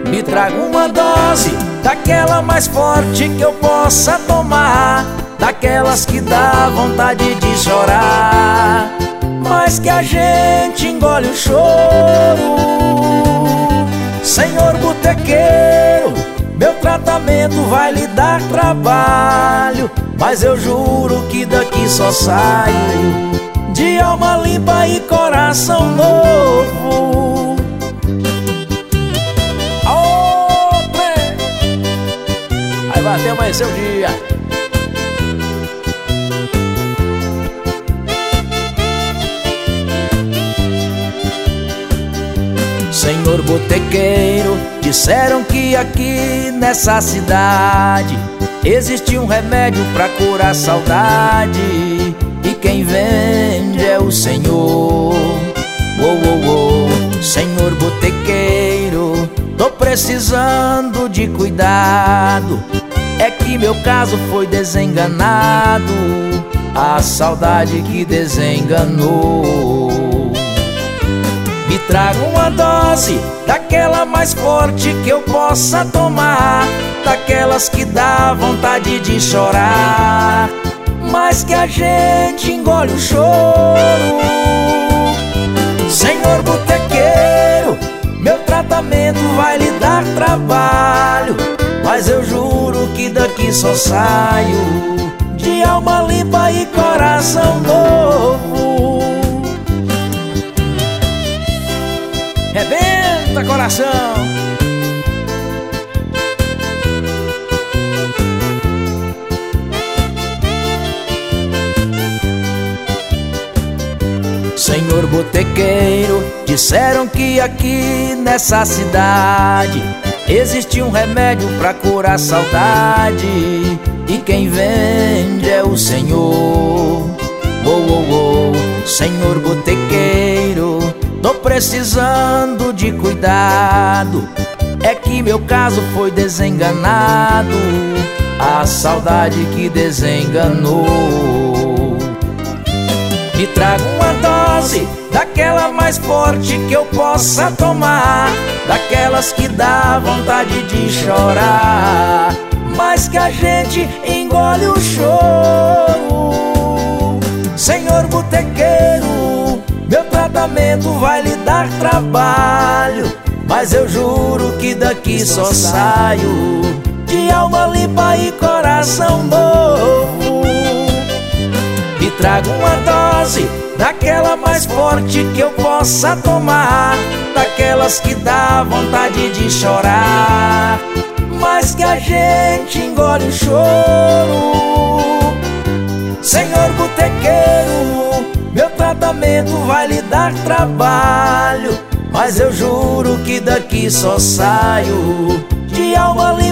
Me traga uma dose daquela mais forte que eu possa tomar, daquelas que dá vontade de chorar, mas que a gente engole o choro. Senhor botequeiro, meu tratamento vai lhe dar trabalho, mas eu juro que daqui só saio de alma limpa e coração novo. Aí vai até amanhecer o dia. Senhor botequeiro, disseram que aqui nessa cidade existe um remédio pra curar a saudade, e quem vende é o Senhor. Senhor botequeiro, tô precisando de cuidado, é que meu caso foi desenganado, a saudade que desenganou. Me traga uma dose daquela mais forte que eu possa tomar, daquelas que dá vontade de chorar, mas que a gente engole o choro. Senhor botequeiro, meu tratamento vai lhe dar trabalho, mas eu juro que daqui só saio de alma limpa e coração novo. Rebenta, coração! Senhor botequeiro, disseram que aqui nessa cidade existe um remédio pra curar a saudade, e quem vende é o Senhor. Senhor botequeiro, tô precisando de cuidado, é que meu caso foi desenganado, a saudade que desenganou. Me traga uma dose daquela mais forte que eu possa tomar, daquelas que dá vontade de chorar, mas que a gente engole o choro. Senhor botequeiro, meu tratamento vai lhe dar trabalho, mas eu juro que daqui só saio de alma limpa e coração novo. Me traga uma dose daquela mais forte que eu possa tomar, daquelas que dá vontade de chorar, mas que a gente engole o choro. Senhor botequeiro, meu tratamento vai lhe dar trabalho, mas eu juro que daqui só saio de alma limpa